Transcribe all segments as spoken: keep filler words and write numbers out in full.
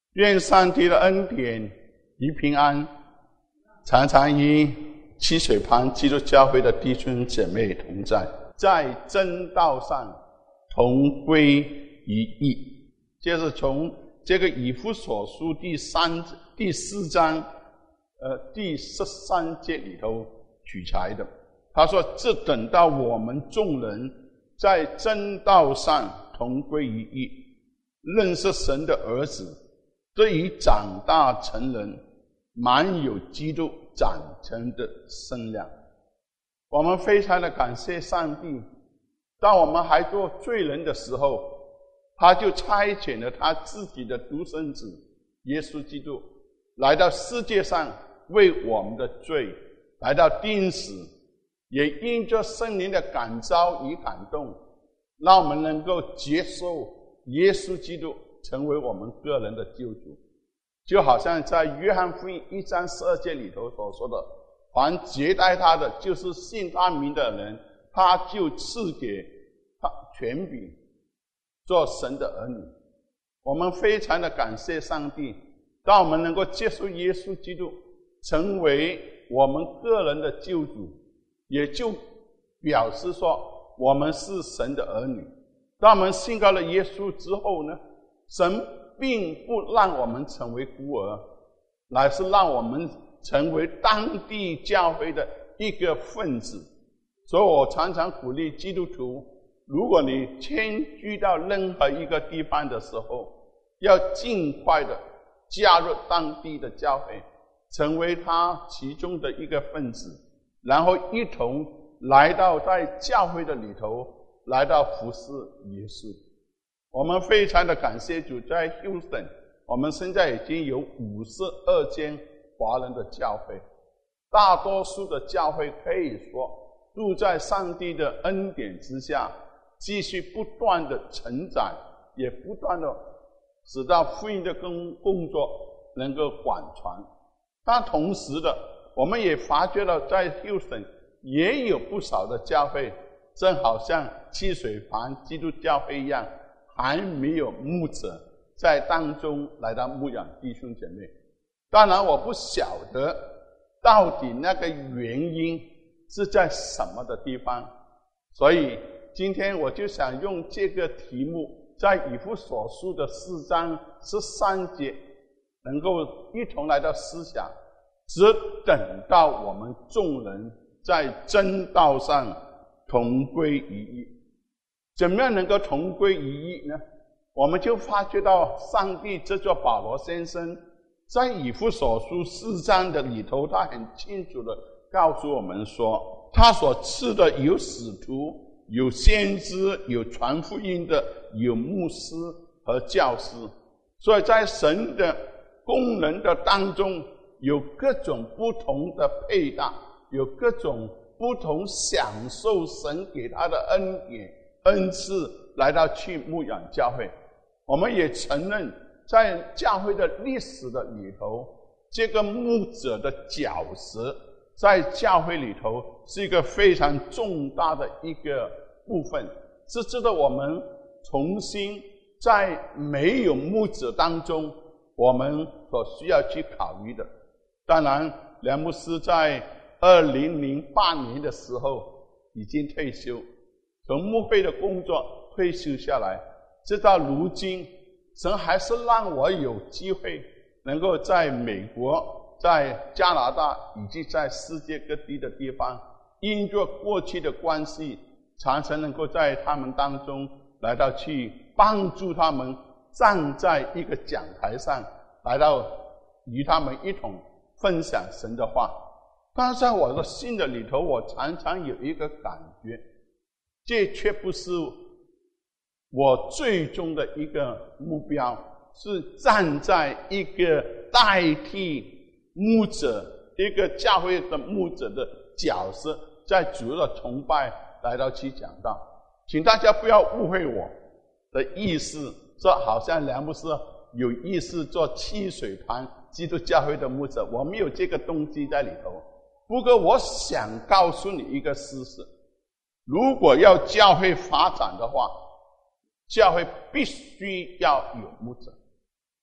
愿上帝的恩典与平安常常与七水旁基督教会的弟兄姐妹同在，在真道上同归于一。就是从这个以弗所书第三第四章呃第十三节里头取材的。他说，这等到我们众人在真道上同归于一，认识神的儿子，对于长大成人，满有基督长成的身量。我们非常的感谢上帝，当我们还做罪人的时候，他就差遣了他自己的独生子耶稣基督来到世界上，为我们的罪来到钉死，也因着圣灵的感召与感动，让我们能够接受耶稣基督成为我们个人的救主。就好像在约翰福音一章十二节里头所说的，凡接待他的，就是信他名的人，他就赐给他权柄做神的儿女。我们非常的感谢上帝，当我们能够接受耶稣基督成为我们个人的救主，也就表示说我们是神的儿女。当我们信靠了耶稣之后呢，神并不让我们成为孤儿，乃是让我们成为当地教会的一个分子。所以我常常鼓励基督徒，如果你迁居到任何一个地方的时候，要尽快的加入当地的教会，成为他其中的一个分子，然后一同来到在教会的里头，来到服侍耶稣。我们非常的感谢主，在 Houston 我们现在已经有五十二间华人的教会，大多数的教会可以说住在上帝的恩典之下，继续不断的成长，也不断的使到福音的工工作能够广传。但同时的，我们也发觉了在 Houston 也有不少的教会，正好像七水旁基督教会一样，还没有牧者在当中来到牧养弟兄姐妹。当然我不晓得到底那个原因是在什么的地方，所以今天我就想用这个题目，在以弗所书的四章十三节能够一同来到思想，只等到我们众人在真道上同归于一。怎么样能够同归于一呢？我们就发觉到上帝这座保罗先生在以弗所书四章的里头，他很清楚的告诉我们说，他所赐的有使徒，有先知，有传福音的，有牧师和教师。所以在神的功能的当中，有各种不同的配搭，有各种不同享受神给他的恩典恩赐，来到去牧养教会。我们也承认在教会的历史的里头，这个牧者的角色在教会里头是一个非常重大的一个部分，是值得我们重新在没有牧者当中我们所需要去考虑的。当然梁牧师在二零零八年的时候已经退休，从牧会的工作退休下来，直到如今，神还是让我有机会能够在美国、在加拿大以及在世界各地的地方，因着过去的关系，常常能够在他们当中来到去帮助他们站在一个讲台上，来到与他们一同分享神的话。但是在我的心的里头，我常常有一个感觉，这却不是我最终的一个目标，是站在一个代替牧者，一个教会的牧者的角色，在主的崇拜来到去讲道。请大家不要误会我的意思，说好像梁牧师有意思做七水旁基督教会的牧者，我没有这个动机在里头。不过我想告诉你一个事实，如果要教会发展的话，教会必须要有牧者，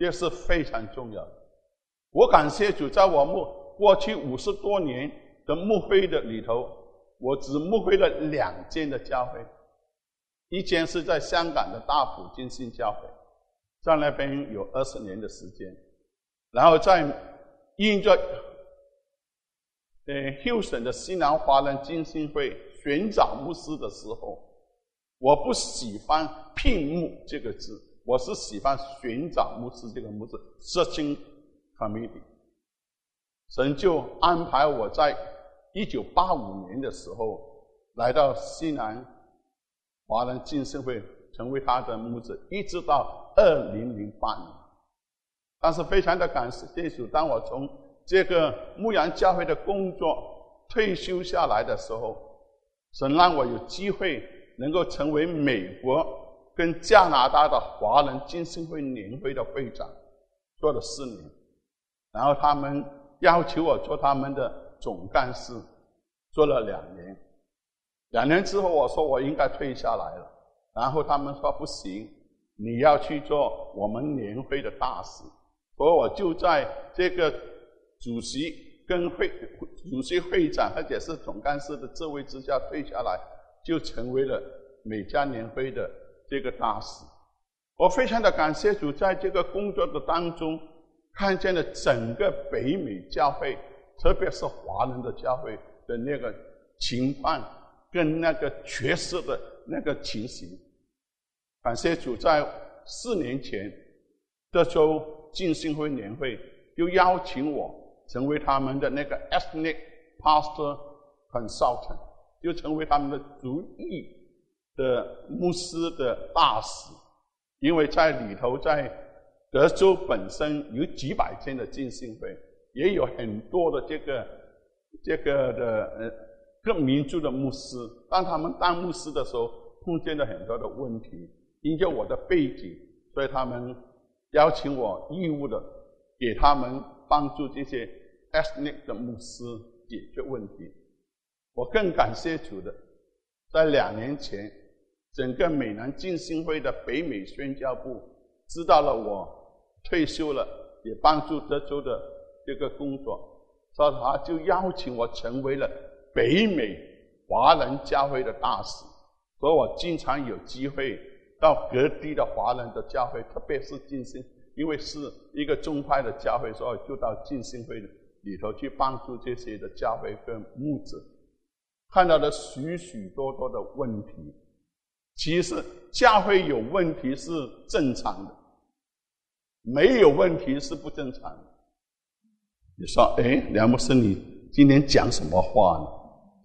这是非常重要的。我感谢主，在我牧过去五十多年的牧会的里头，我只牧会了两间的教会，一间是在香港的大埔浸信教会，在那边有二十年的时间，然后在因着呃 Houston 的西南华人浸信会寻找牧师的时候，我不喜欢聘牧这个字，我是喜欢寻找牧师这个牧师 searching committee。 神就安排我在一九八五年的时候来到西南华人浸信会，成为他的牧师，一直到二零零八年。但是非常的感谢主，当我从这个牧羊教会的工作退休下来的时候，神让我有机会能够成为美国跟加拿大的华人浸信会年会的会长，做了四年。然后他们要求我做他们的总干事，做了两年。两年之后我说我应该退下来了，然后他们说不行，你要去做我们年会的大使。所以我就在这个主席跟会主席会长而且是总干事的职位之下退下来，就成为了美加年会的这个大使。我非常的感谢主，在这个工作的当中看见了整个北美教会，特别是华人的教会的那个情况跟那个缺失的那个情形。感谢主，在四年前德州浸信会年会又邀请我成为他们的那个 ethnic pastor consultant， 就成为他们的族裔的牧师的大使。因为在里头，在德州本身有几百间的浸信会，也有很多的这个这个的呃各民族的牧师。当他们当牧师的时候，碰见了很多的问题，因为我的背景，所以他们邀请我义务的给他们帮助这些 ethnic 的牧师解决问题。我更感谢主的，在两年前，整个美南浸信会的北美宣教部知道了我退休了，也帮助德州的这个工作，所以他就邀请我成为了北美华人教会的大使。所以我经常有机会到各地的华人的教会，特别是浸信，因为是一个宗派的教会，所以就到浸信会里头去帮助这些的教会跟牧者，看到了许许多多的问题。其实教会有问题是正常的，没有问题是不正常的。你说，哎，梁牧师，你今天讲什么话呢？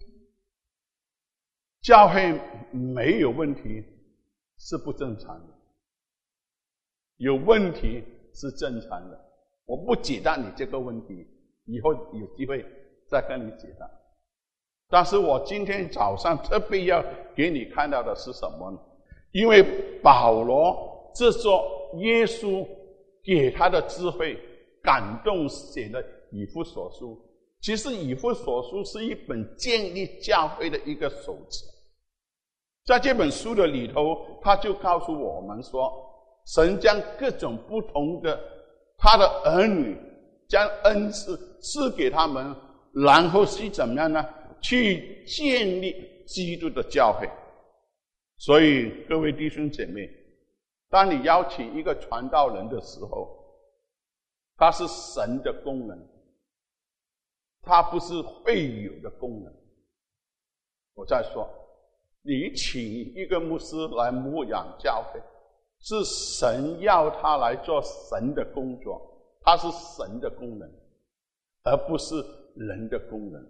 教会没有问题是不正常的，有问题是正常的。我不解答你这个问题，以后有机会再跟你解答。但是我今天早上特别要给你看到的是什么呢？因为保罗这说耶稣给他的智慧感动写的以弗所书，其实以弗所书是一本建立教会的一个手册。在这本书的里头，他就告诉我们说，神将各种不同的他的儿女将恩赐赐给他们，然后是怎么样呢？去建立基督的教会。所以各位弟兄姐妹，当你邀请一个传道人的时候，他是神的功能，他不是会友的功能。我再说，你请一个牧师来牧养教会，是神要他来做神的工作，他是神的功能，而不是人的功能。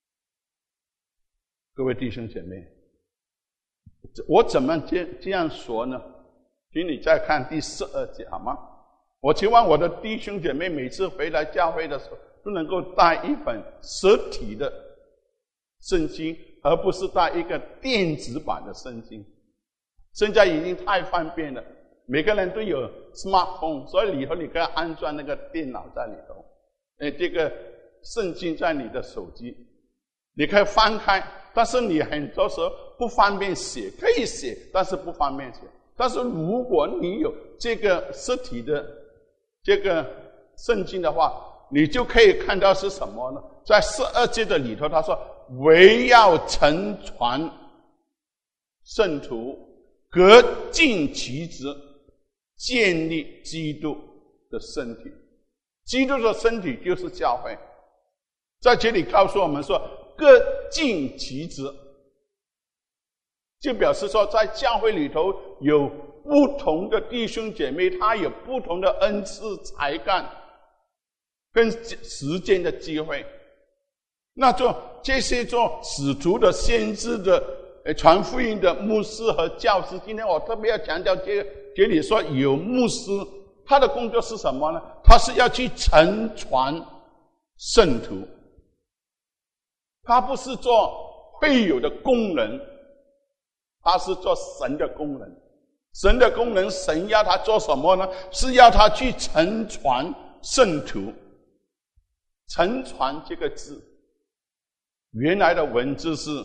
各位弟兄姐妹，我怎么这这样说呢？请你再看第十二节好吗？我希望我的弟兄姐妹每次回来教会的时候，都能够带一本实体的圣经，而不是带一个电子版的圣经。现在已经太方便了，每个人都有 smartphone， 所以里头你可以安装那个电脑在里头，呃，这个圣经在你的手机，你可以翻开。但是你很多时候不方便写，可以写，但是不方便写。但是如果你有这个实体的这个圣经的话，你就可以看到是什么呢？在十二节的里头，他说：“唯要成全圣徒，各尽其职，建立基督的身体。”基督的身体就是教会。在这里告诉我们说，各尽其职，就表示说，在教会里头有不同的弟兄姐妹，他有不同的恩赐、才干跟时间的机会。那做这些做使徒的、先知的、呃传福音的牧师和教师，今天我特别要强调这个，这里说有牧师，他的工作是什么呢？他是要去成全圣徒，他不是做会友的工人，他是做神的工人。神的工人，神要他做什么呢？是要他去成全圣徒。成全这个字，原来的文字是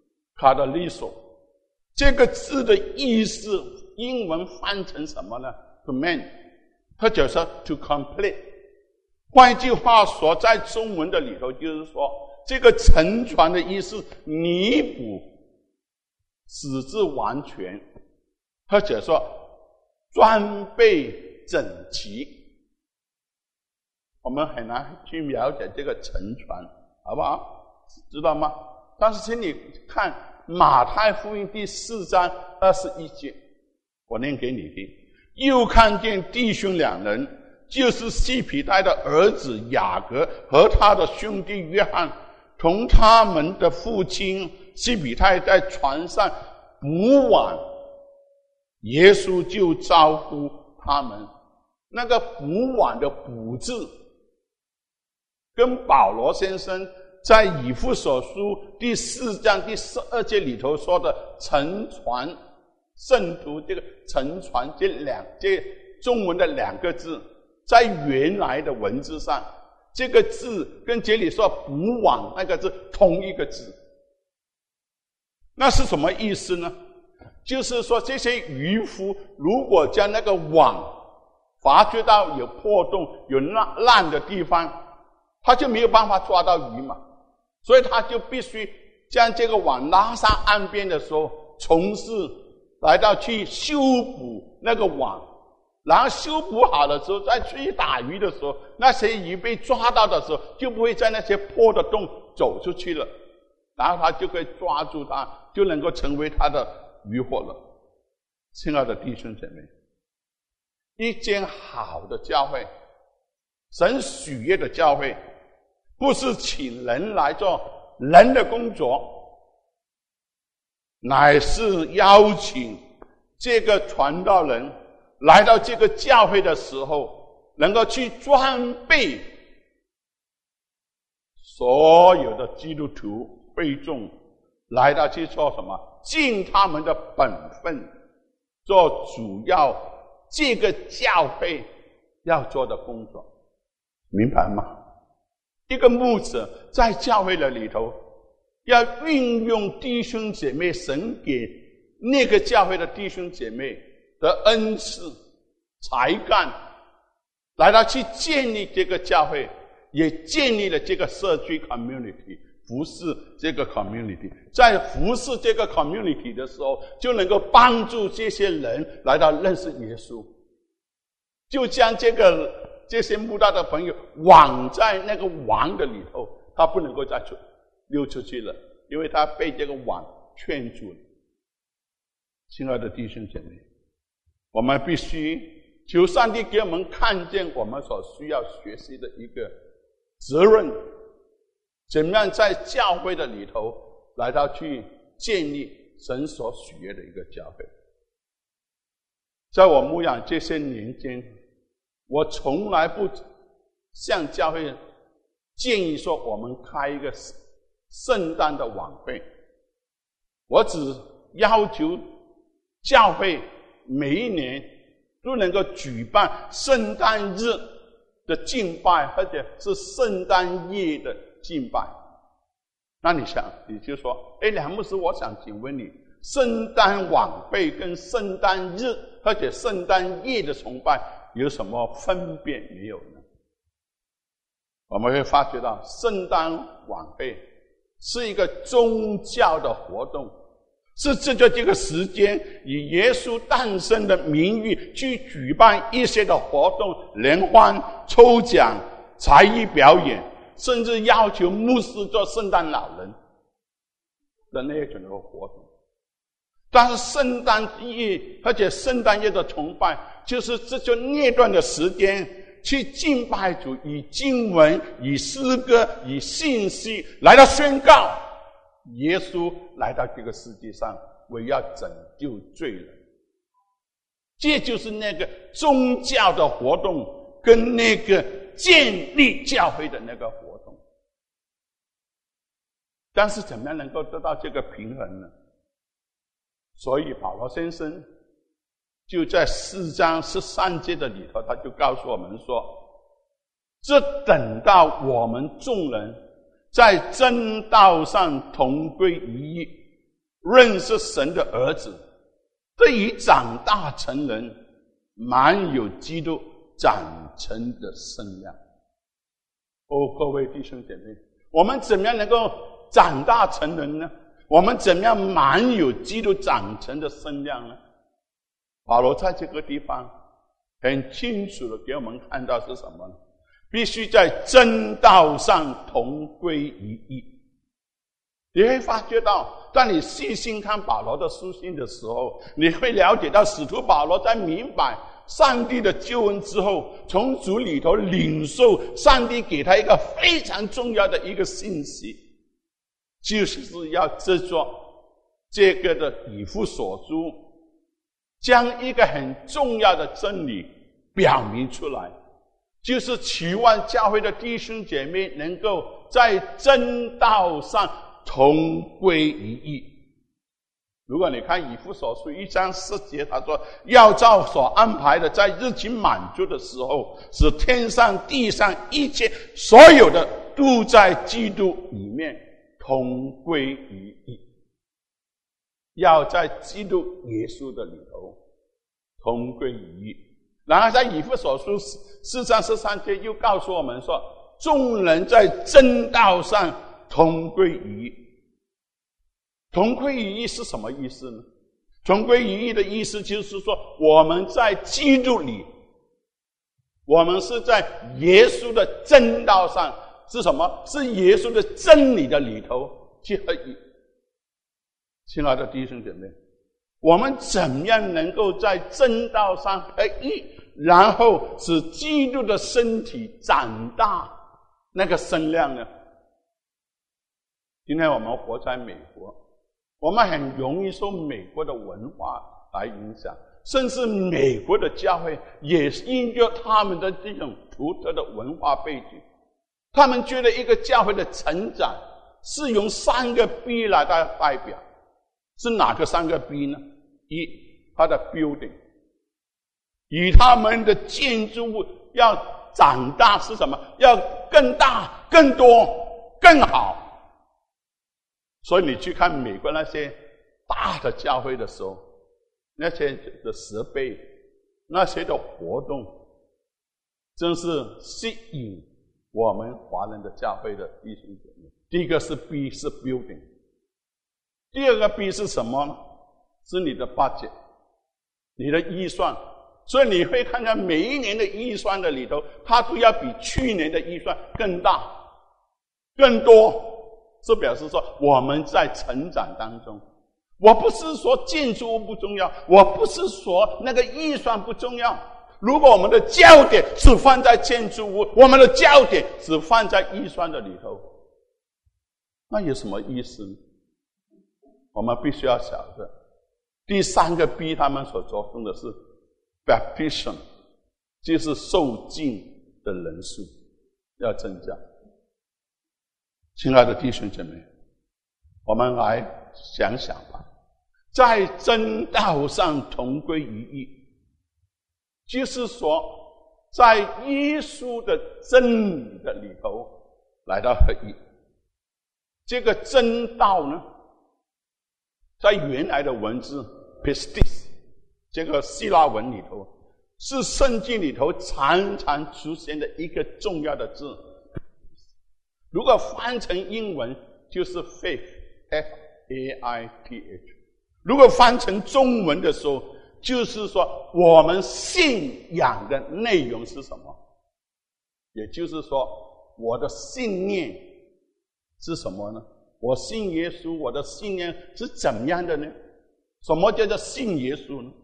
katalysio， 这个字的意思，英文翻成什么呢？ to man， 或者说 to complete。换句话说，在中文的里头，就是说，这个成全的意思，弥补，使之完全，或者说装备整齐。我们很难去了解这个成全，好不好？知道吗？但是请你看马太福音第四章二十一节，我念给你听。又看见弟兄两人，就是西庇太的儿子雅各和他的兄弟约翰，同他们的父亲西庇太在船上补网，耶稣就招呼他们。那个补网的补字，跟保罗先生在以弗所书第四章第十二节里头说的成全圣徒，这个成全这两这中文的两个字，在原来的文字上，这个字跟这里说补网那个字同一个字。那是什么意思呢？就是说这些渔夫如果将那个网发觉到有破洞、有烂烂的地方，他就没有办法抓到鱼嘛，所以他就必须将这个网拉上岸边的时候，从事来到去修补那个网，然后修补好了之后，再去打鱼的时候，那些鱼被抓到的时候，就不会在那些破的洞走出去了，然后他就可以抓住它，就能够成为他的渔获了。亲爱的弟兄姐妹，一间好的教会，神喜悦的教会，不是请人来做人的工作，乃是邀请这个传道人来到这个教会的时候，能够去装备所有的基督徒会众，来到去做什么？尽他们的本分，做主要这个教会要做的工作，明白吗？一个牧者在教会的里头，要运用弟兄姐妹神给那个教会的弟兄姐妹的恩赐、才干，来到去建立这个教会，也建立了这个社区 community， 服侍这个 community。在服侍这个 community 的时候，就能够帮助这些人来到认识耶稣，就将这个这些慕道的朋友网在那个网的里头，他不能够再出溜出去了，因为他被这个网圈住了。亲爱的弟兄姐妹，我们必须求上帝给我们看见我们所需要学习的一个责任，怎么样在教会的里头来到去建立神所喜悦的一个教会。在我牧养这些年间，我从来不向教会建议说我们开一个圣诞的晚会，我只要求教会每一年都能够举办圣诞日的敬拜，或者是圣诞夜的敬拜。那你想，你就说，哎，梁牧师，我想请问你，圣诞晚会跟圣诞日或者圣诞夜的崇拜有什么分别没有呢？我们会发觉到圣诞晚会是一个宗教的活动，是藉着这个时间以耶稣诞生的名誉去举办一些的活动，联欢、抽奖、才艺表演，甚至要求牧师做圣诞老人的那种的活动。但是圣诞夜，而且圣诞夜的崇拜，就是这就那段的时间去敬拜主，以经文、以诗歌、以信息来到宣告耶稣来到这个世界上，为要拯救罪人。这就是那个宗教的活动跟那个建立教会的那个活动。但是怎么样能够得到这个平衡呢？所以保罗先生就在四章十三节的里头，他就告诉我们说，这等到我们众人在真道上同归于一，认识神的儿子，得以长大成人，满有基督长成的身量。哦，各位弟兄姐妹，我们怎么样能够长大成人呢？我们怎么样满有基督长成的身量呢？保罗在这个地方很清楚的给我们看到是什么呢？必须在真道上同归于一。你会发觉到，当你细心看保罗的书信的时候，你会了解到使徒保罗在明白上帝的救恩之后，从主里头领受上帝给他一个非常重要的一个信息，就是要制作这个的以弗所书，将一个很重要的真理表明出来，就是期望教会的弟兄姐妹能够在真道上同归于一。如果你看以弗所书一章四节，他说要照所安排的，在日期满足的时候，使天上地上一切所有的都在基督里面同归于一。要在基督耶稣的里头同归于一。然后在以弗所书四章十三节又告诉我们说，众人在真道上同归于一。同归于一是什么意思呢？同归于一的意思就是说，我们在基督里，我们是在耶稣的真道上，是什么？是耶稣的真理的里头去合一。亲爱的弟兄姐妹，我们怎么样能够在真道上合一，然后使基督的身体长大那个身量呢？今天我们活在美国，我们很容易受美国的文化来影响，甚至美国的教会也因着他们的这种独特的文化背景，他们觉得一个教会的成长是用三个 B 来代表。是哪个三个 B 呢？一，它的 building， 以他们的建筑物要长大是什么？要更大、更多、更好。所以你去看美国那些大的教会的时候，那些的设备、那些的活动，真是吸引我们华人的教会的弟兄姐妹。第一个是 B， 是 building。第二个 B 是什么呢？是你的 budget， 你的预算。所以你会看到每一年的预算的里头，它都要比去年的预算更大、更多，是表示说我们在成长当中。我不是说建筑物不重要，我不是说那个预算不重要。如果我们的焦点只放在建筑物，我们的焦点只放在预算的里头，那有什么意思呢？我们必须要晓得，第三个 B 他们所着重的是 baptism， 就是受浸的人数要增加。亲爱的弟兄姐妹，我们来想想吧，在真道上同归于一，就是说在耶稣的真理的里头来到合一。这个真道呢，在原来的文字 pistis 这个希腊文里头， 是圣经里头常常出现的一个重要的字。如果翻成英文就是 faith F A I T H， 如果翻成中文的时候就是说我们信仰的内容是什么，也就是说我的信念是什么呢？我信耶稣，我的信念是怎样的呢？什么叫做信耶稣呢？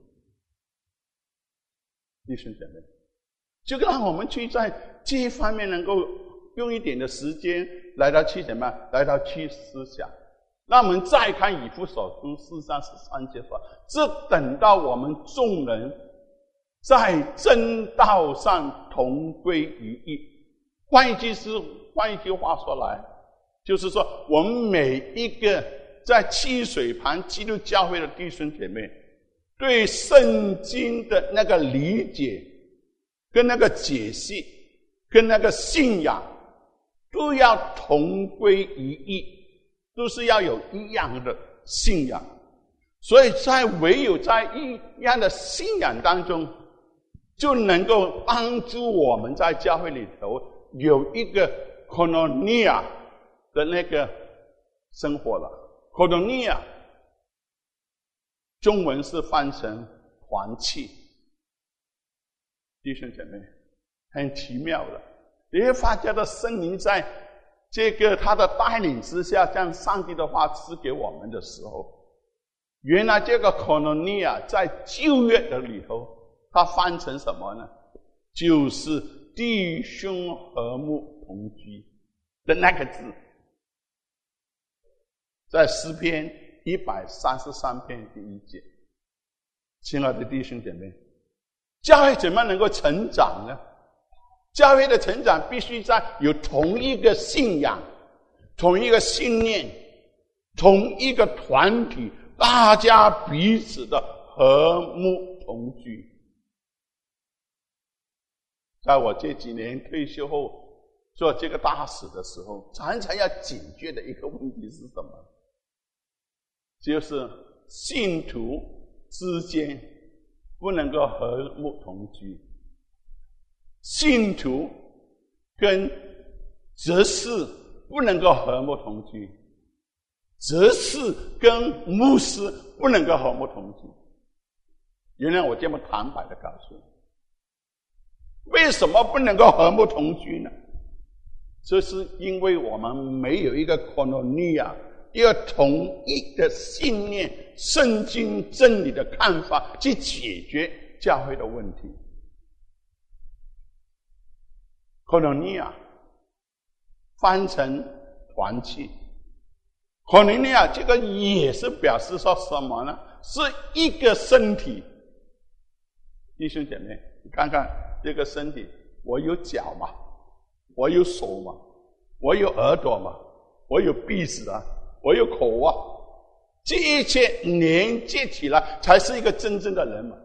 弟兄姐妹，就让我们去在这一方面能够用一点的时间来到去什么？来到去思想。那我们再看以弗所书四章十三节说，这等到我们众人在真道上同归于一。换一句是换一句话说来，就是说我们每一个在七水旁基督教会的弟兄姐妹，对圣经的那个理解跟那个解析跟那个信仰都要同归于一，都是要有一样的信仰。所以在唯有在一样的信仰当中，就能够帮助我们在教会里头有一个 koinonia 的那个生活了。koinonia 中文是翻成团契。弟兄姐妹，很奇妙的，你会发觉到圣灵在这个他的带领之下，将上帝的话赐给我们的时候，原来这个 koinonia 在旧约的里头它翻成什么呢？就是弟兄和睦同居的那个字，在诗篇一百三十三篇第一节。亲爱的弟兄姐妹，教会怎么能够成长呢？教会的成长必须在有同一个信仰、同一个信念、同一个团体，大家彼此的和睦同居。在我这几年退休后做这个大使的时候，常常要警觉的一个问题是什么？就是信徒之间不能够和睦同居，信徒跟执事不能够和睦同居，执事跟牧师不能够和睦同居。原来我这么坦白的告诉你，为什么不能够和睦同居呢？这是因为我们没有一个 koinonia， 一个同一的信念、圣经真理的看法去解决教会的问题。koinonia 翻成团契， koinonia 这个也是表示说什么呢？是一个身体。弟兄姐妹，你看看这个身体，我有脚嘛，我有手嘛，我有耳朵嘛，我有鼻子啊，我有口啊，这一切连接起来才是一个真正的人嘛。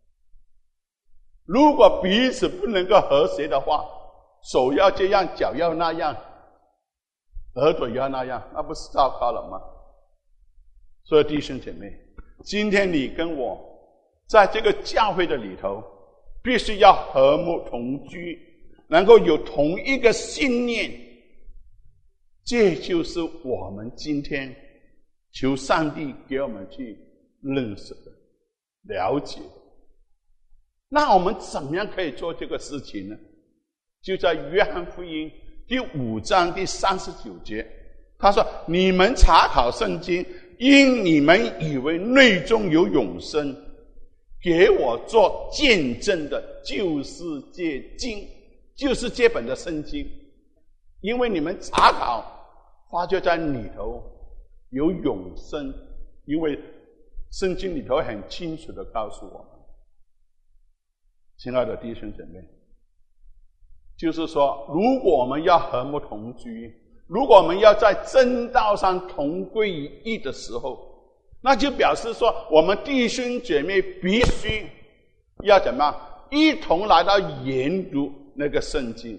如果彼此不能够和谐的话，手要这样，脚要那样，耳朵要那样，那不是糟糕了吗？所以弟兄姐妹，今天你跟我在这个教会的里头必须要和睦同居，能够有同一个信念，这就是我们今天求上帝给我们去认识的、了解的。那我们怎么样可以做这个事情呢？就在约翰福音第五章第三十九节，他说：你们查考圣经，因你们以为内中有永生，给我做见证的就是这经，就是这本的圣经。因为你们查考发觉在里头有永生，因为圣经里头很清楚的告诉我们。亲爱的弟兄姐妹，就是说如果我们要和睦同居，如果我们要在真道上同归于一的时候，那就表示说我们弟兄姐妹必须要怎么样一同来到研读那个圣经。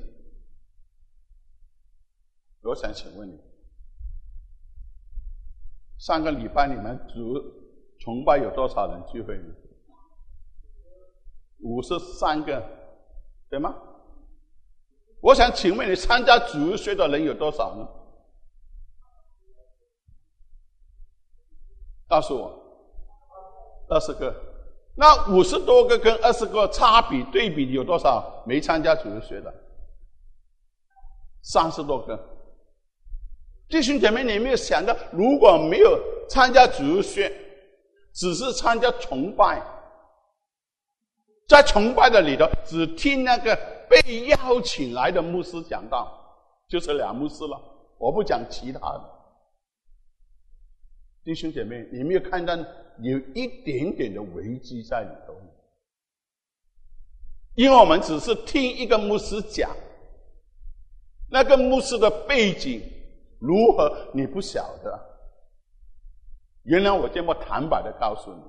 我想请问你，上个礼拜你们主崇拜有多少人聚会呢？ 五十三个，对吗？我想请问你，参加主日学的人有多少呢？告诉我，二十个。那五十多个跟二十个差比对比有多少？没参加主日学的，三十多个。弟兄姐妹，你有没有想到，如果没有参加主日学，只是参加崇拜，在崇拜的里头只听那个被邀请来的牧师讲道，就是俩牧师了，我不讲其他的。弟兄姐妹，你有没有看到有一点点的危机在里头？因为我们只是听一个牧师讲，那个牧师的背景如何你不晓得。原来我这么坦白的告诉你，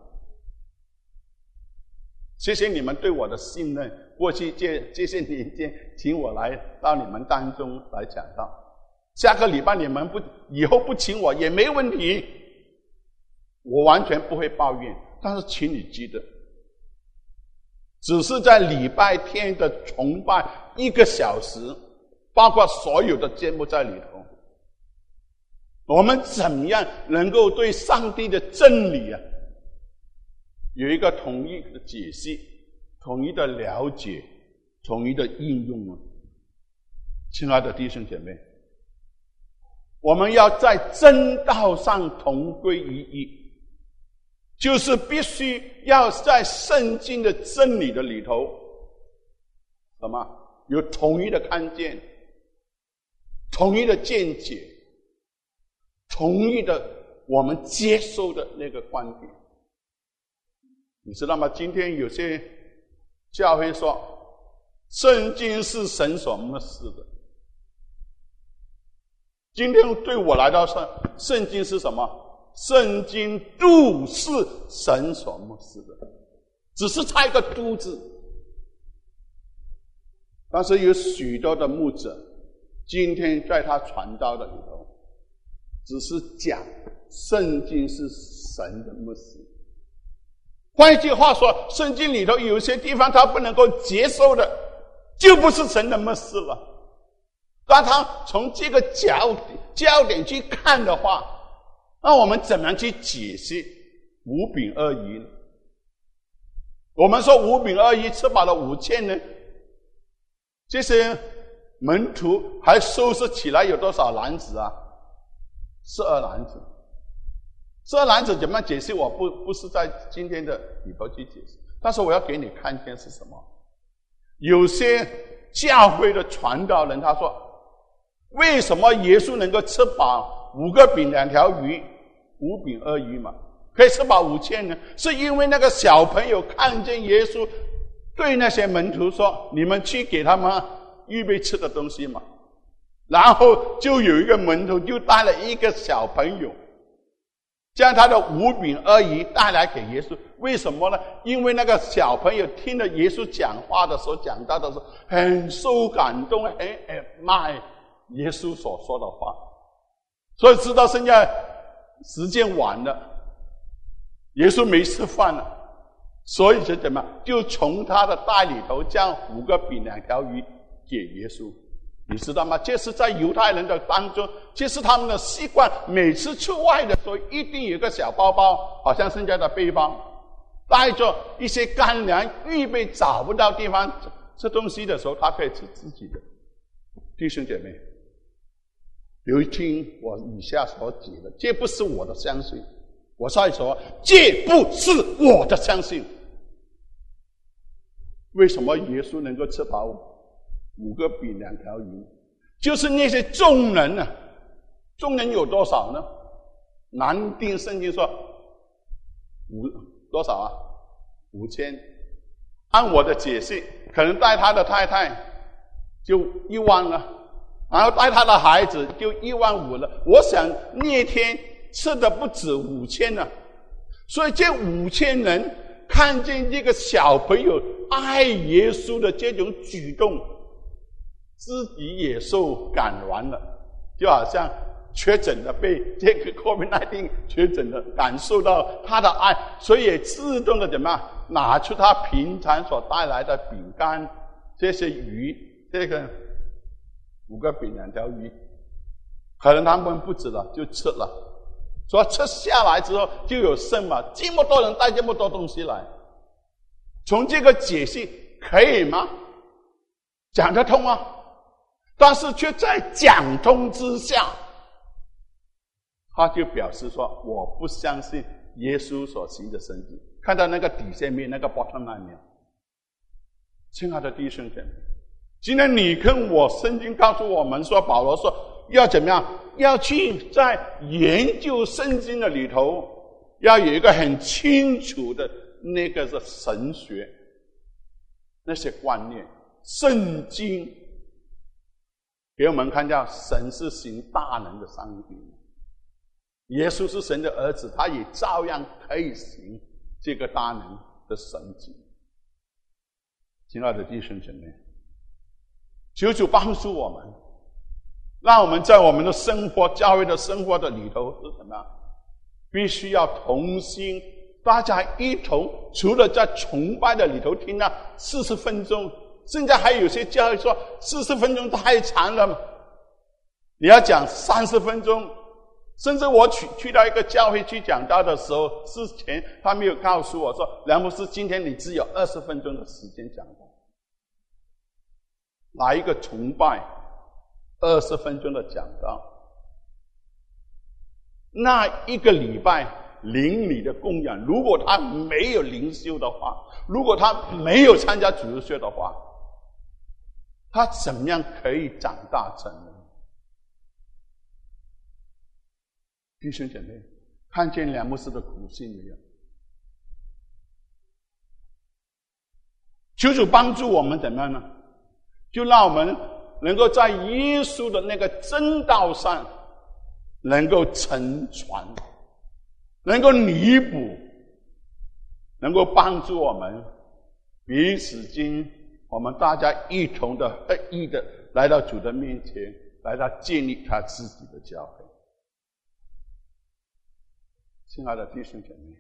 谢谢你们对我的信任。过去这这些年间，请我来到你们当中来讲道，下个礼拜你们不以后不请我也没问题，我完全不会抱怨。但是请你记得，只是在礼拜天的崇拜一个小时，包括所有的节目在里头，我们怎么样能够对上帝的真理啊有一个统一的解析、统一的了解、统一的应用呢？亲爱的弟兄姐妹，我们要在真道上同归于一，就是必须要在圣经的真理的里头，什么有统一的看见、统一的见解、统一的我们接受的那个观点。你知道吗？今天有些教会说圣经是神所默示的，今天对我来到说，圣经是什么？圣经都是神所默示的，只是差一个都字。但是有许多的牧者今天在他传道的里头只是讲圣经是神的默示。换一句话说，圣经里头有些地方他不能够接受的，就不是神的默示了。当他从这个角点焦点去看的话，那我们怎么样去解析五饼二鱼呢？我们说五饼二鱼吃饱了五千人，这些门徒还收拾起来有多少篮子啊？十二篮子。十二篮子怎么样解释？我不不是在今天的里头去解释，但是我要给你看见是什么。有些教会的传道人他说，为什么耶稣能够吃饱五个饼两条鱼，五饼二鱼嘛，可以吃饱五千呢？是因为那个小朋友看见耶稣对那些门徒说，你们去给他们预备吃的东西嘛。然后就有一个门徒就带了一个小朋友，将他的五饼二鱼带来给耶稣。为什么呢？因为那个小朋友听了耶稣讲话的时候，讲到的时候很受感动，很 admire 耶稣所说的话，所以知道现在时间晚了，耶稣没吃饭了，所以就怎么就从他的袋里头将五个饼两条鱼给耶稣。你知道吗？这是在犹太人的当中，这是他们的习惯，每次出外的时候一定有个小包包，好像现在的背包，带着一些干粮，预备找不到地方吃东西的时候他可以吃自己的。弟兄姐妹，有一听我以下所解的，这不是我的相信，我再说，这不是我的相信。为什么耶稣能够吃饱五个饼两条鱼？就是那些众人啊，众人有多少呢？南丁圣经说五多少啊？五千。按我的解释，可能带他的太太就一万了，然后带他的孩子就一万五了。我想那天吃的不止五千了，所以这五千人看见这个小朋友爱耶稣的这种举动，自己也受感染了，就好像确诊了，被这个 COVID 十九 确诊了，感受到他的爱，所以也自动的怎么样，拿出他平常所带来的饼干，这些鱼，这个五个饼两条鱼，可能他们不止了，就吃了。说吃下来之后就有剩嘛，这么多人带这么多东西来，从这个解析可以吗？讲得通啊，但是却在讲通之下，他就表示说我不相信耶稣所行的神迹。看到那个底线面那个 bottom line 没有？亲爱的弟兄姐妹，今天你跟我圣经告诉我们说，保罗说要怎么样，要去在研究圣经的里头要有一个很清楚的那个是神学那些观念。圣经给我们看到神是行大能的上帝，耶稣是神的儿子，他也照样可以行这个大能的神迹。亲爱的弟兄姐妹，求主帮助我们，让我们在我们的生活教会的生活的里头是什么，必须要同心，大家一同，除了在崇拜的里头听了四十分钟，现在还有些教会说四十分钟太长了，你要讲三十分钟。甚至我去去到一个教会去讲道的时候，之前他没有告诉我说，梁牧师，今天你只有二十分钟的时间讲道。哪一个崇拜二十分钟的讲道？那一个礼拜灵里的供养，如果他没有灵修的话，如果他没有参加主日学的话，他怎么样可以长大成人？弟兄姐妹，看见梁牧师的苦心没有？求主帮助我们怎么样呢？就让我们能够在耶稣的那个真道上能够承传，能够弥补，能够帮助我们彼此间，我们大家一同的合一的来到主的面前，来到建立他自己的教会。亲爱的弟兄姐妹，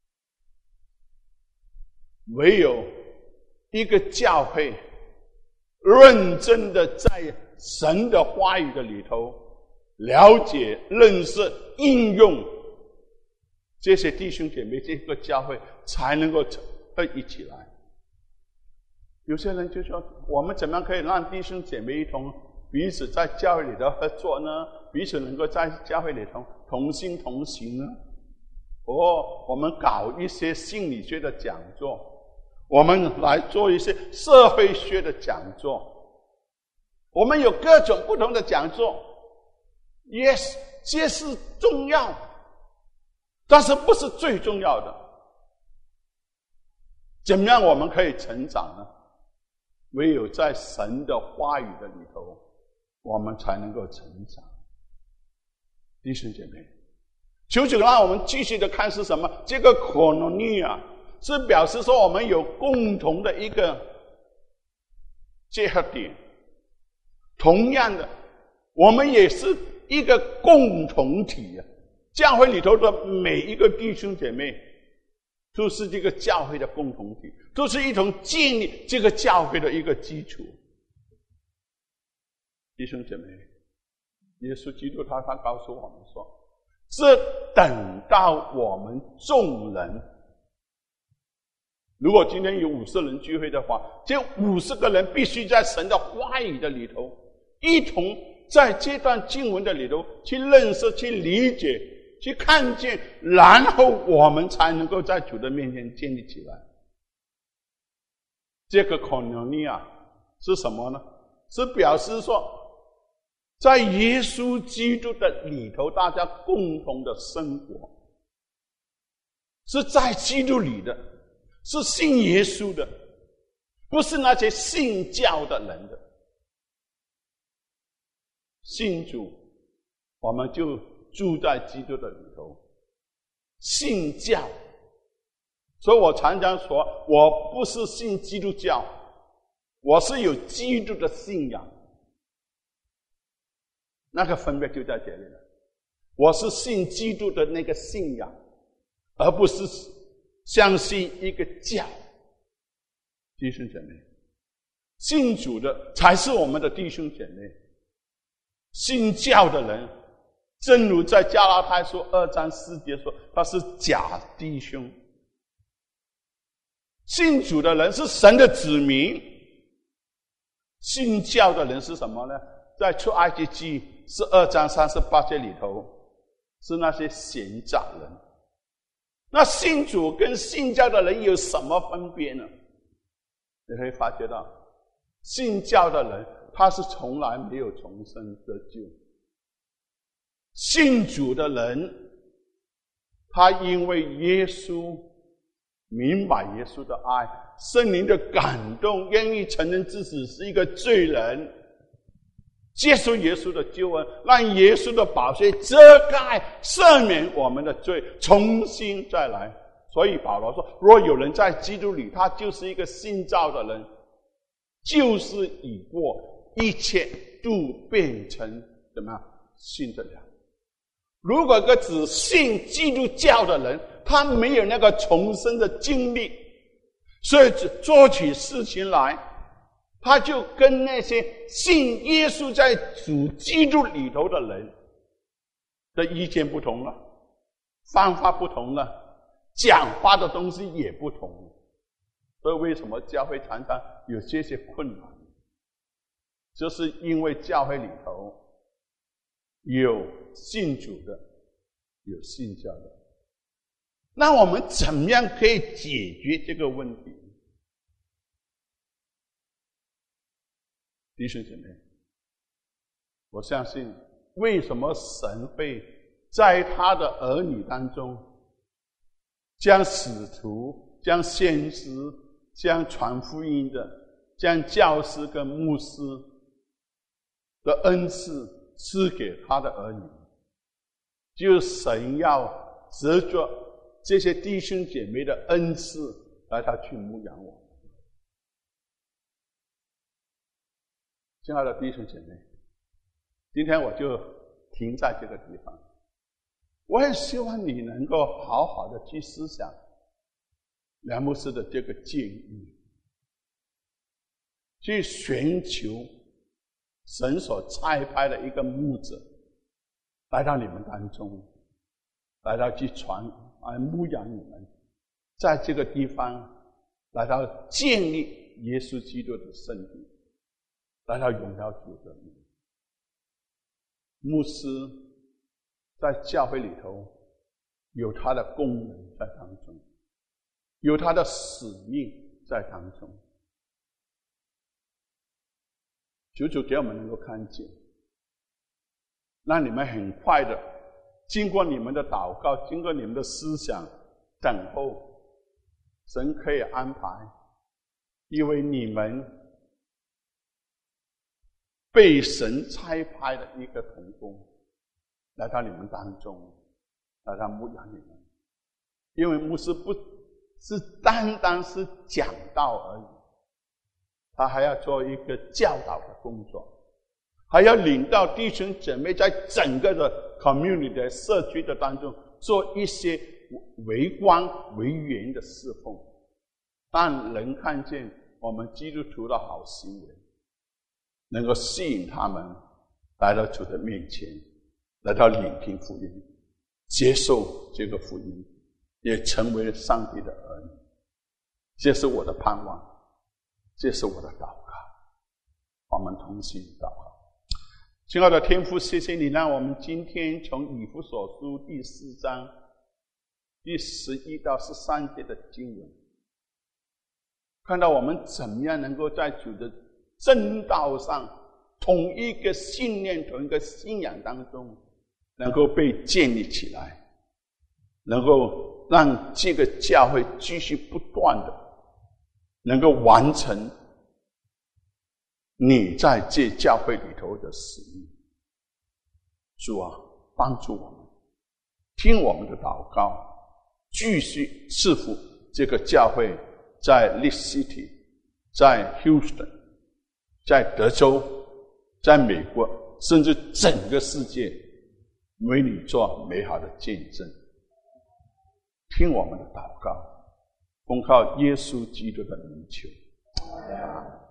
唯有一个教会认真的在神的话语的里头了解、认识、应用这些弟兄姐妹，这个教会才能够合一起来。有些人就说，我们怎么样可以让弟兄姐妹一同彼此在教会里头合作呢？彼此能够在教会里头同心同行呢？哦，我们搞一些心理学的讲座，我们来做一些社会学的讲座，我们有各种不同的讲座。Yes， 这是重要，但是不是最重要的。怎么样我们可以成长呢？唯有在神的话语的里头，我们才能够成长。弟兄姐妹，求主让我们继续的看是什么？这个 koinonia 是表示说我们有共同的一个结合点，同样的，我们也是一个共同体啊！教会里头的每一个弟兄姐妹，都是这个教会的共同体，都是一同建立这个教会的一个基础。弟兄姐妹，耶稣基督他他告诉我们说，这等到我们众人，如果今天有五十人聚会的话，这五十个人必须在神的话语的里头，一同在这段经文的里头去认识、去理解、去看见，然后我们才能够在主的面前建立起来。这个 koinonia 是什么呢？是表示说，在耶稣基督的里头，大家共同的生活，是在基督里的，是信耶稣的，不是那些信教的人的。信主，我们就住在基督的里头；信教，所以我常常说，我不是信基督教，我是有基督的信仰。那个分别就在这里了。 我是信基督的那个信仰，而不是相信一个教。弟兄姐妹，信主的才是我们的弟兄姐妹。信教的人，正如在加拉太书二章四节说，他是假弟兄。信主的人是神的子民，信教的人是什么呢？在出埃及记十二章三十八节里头，是那些闲杂人。那信主跟信教的人有什么分别呢？你会发觉到，信教的人他是从来没有重生得救，信主的人他因为耶稣明白耶稣的爱，圣灵的感动，愿意承认自己是一个罪人，接受耶稣的救恩，让耶稣的宝血遮盖赦免我们的罪，重新再来。所以保罗说，若有人在基督里，他就是一个新造的人，旧事已过，一切都变成怎么样？新的了。如果个只信基督教的人，他没有那个重生的经历，所以做起事情来，他就跟那些信耶稣在主基督里头的人的意见不同了，方法不同了，讲话的东西也不同了。所以为什么教会常常有这些困难，就是因为教会里头有信主的，有信教的。那我们怎么样可以解决这个问题？弟兄姐妹，我相信为什么神会在他的儿女当中将使徒、将先知、将传福音的、将教师跟牧师的恩赐赐给他的儿女，就是神要藉着这些弟兄姐妹的恩赐来他去牧养我。亲爱的弟兄姐妹，今天我就停在这个地方。我很希望你能够好好的去思想梁牧师的这个建议，去寻求神所差派的一个牧者来到你们当中，来到去传来牧养你们，在这个地方来到建立耶稣基督的圣地，来到荣耀主的名。牧师在教会里头有他的功能在当中，有他的使命在当中。求主给我们能够看见，让你们很快的经过你们的祷告，经过你们的思想等候，神可以安排因为你们被神差派的一个同工来到你们当中，来到牧养你们。因为牧师不是单单是讲道而已，他还要做一个教导的工作，还要领到弟兄姐妹在整个的 community 的社区的当中做一些为光为源的侍奉，让人看见我们基督徒的好行为，能够吸引他们来到主的面前，来到聆听福音，接受这个福音，也成为上帝的儿女。这是我的盼望，这是我的祷告。我们同心祷告。亲爱的天父，谢谢你让我们今天从以弗所书第四章第十一到十三节的经文，看到我们怎么样能够在主的正道上，同一个信念、同一个信仰当中，能够被建立起来，能够让这个教会继续不断的能够完成你在这教会里头的使命。主啊，帮助我们，听我们的祷告，继续赐福这个教会在 Lead City， 在 Houston， 在德州，在美国，甚至整个世界为你做美好的见证。听我们的祷告，奉靠耶稣基督的名求。